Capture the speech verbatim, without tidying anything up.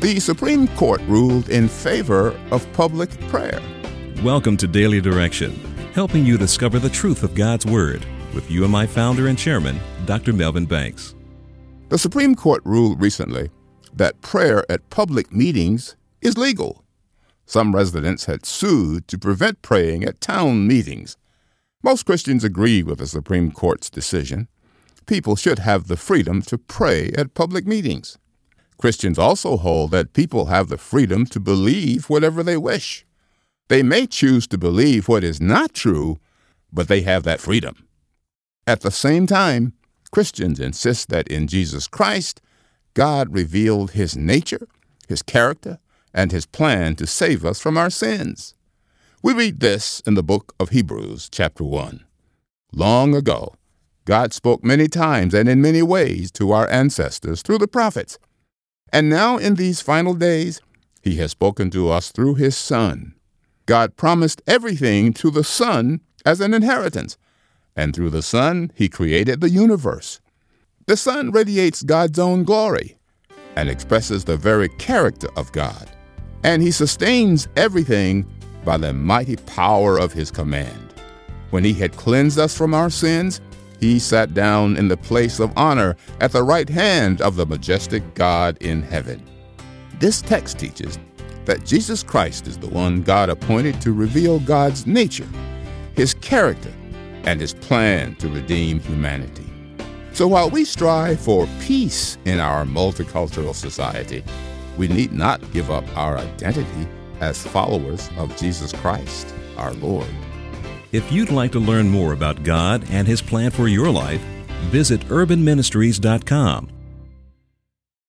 The Supreme Court ruled in favor of public prayer. Welcome to Daily Direction, helping you discover the truth of God's Word with U M I founder and chairman, Doctor Melvin Banks. The Supreme Court ruled recently that prayer at public meetings is legal. Some residents had sued to prevent praying at town meetings. Most Christians agree with the Supreme Court's decision. People should have the freedom to pray at public meetings. Christians also hold that people have the freedom to believe whatever they wish. They may choose to believe what is not true, but they have that freedom. At the same time, Christians insist that in Jesus Christ, God revealed his nature, his character, and his plan to save us from our sins. We read this in the book of Hebrews, chapter one. Long ago, God spoke many times and in many ways to our ancestors through the prophets. And now in these final days, he has spoken to us through his Son. God promised everything to the Son as an inheritance, and through the Son, he created the universe. The Son radiates God's own glory and expresses the very character of God, and he sustains everything by the mighty power of his command. When he had cleansed us from our sins, he sat down in the place of honor at the right hand of the majestic God in heaven. This text teaches that Jesus Christ is the one God appointed to reveal God's nature, his character, and his plan to redeem humanity. So while we strive for peace in our multicultural society, we need not give up our identity as followers of Jesus Christ, our Lord. If you'd like to learn more about God and his plan for your life, visit urban ministries dot com